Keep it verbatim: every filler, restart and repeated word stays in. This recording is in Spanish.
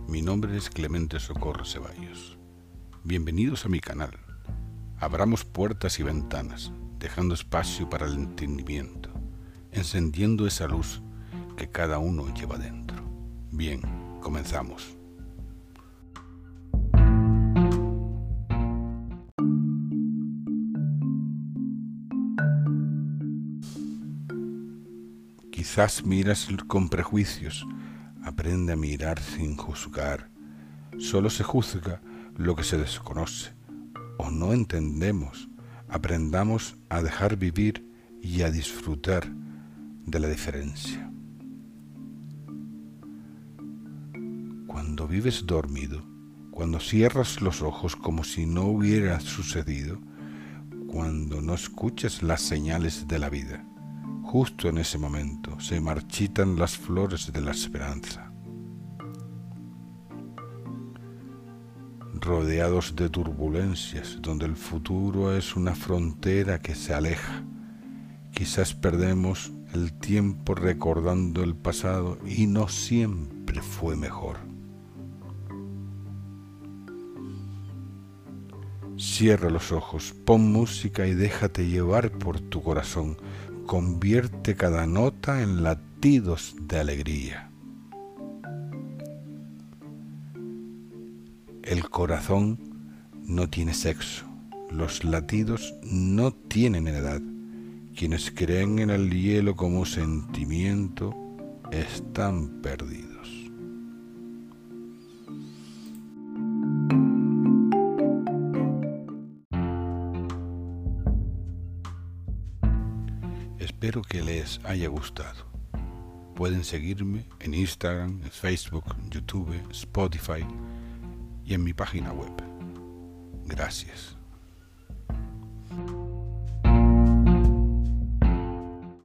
Mi nombre es Clemente Socorro Ceballos. Bienvenidos a mi canal. Abramos puertas y ventanas, dejando espacio para el entendimiento, encendiendo esa luz que cada uno lleva dentro. Bien, comenzamos. Quizás miras con prejuicios. Aprende a mirar sin juzgar. Solo se juzga lo que se desconoce o no entendemos. Aprendamos a dejar vivir y a disfrutar de la diferencia. Cuando vives dormido, cuando cierras los ojos como si no hubiera sucedido, cuando no escuchas las señales de la vida, justo en ese momento se marchitan las flores de la esperanza. Rodeados de turbulencias, donde el futuro es una frontera que se aleja, quizás perdemos el tiempo recordando el pasado y no siempre fue mejor. Cierra los ojos, pon música y déjate llevar por tu corazón. Convierte cada nota en latidos de alegría. El corazón no tiene sexo, los latidos no tienen edad. Quienes creen en el hielo como sentimiento están perdidos. Espero que les haya gustado. Pueden seguirme en Instagram, en Facebook, YouTube, Spotify y en mi página web. Gracias.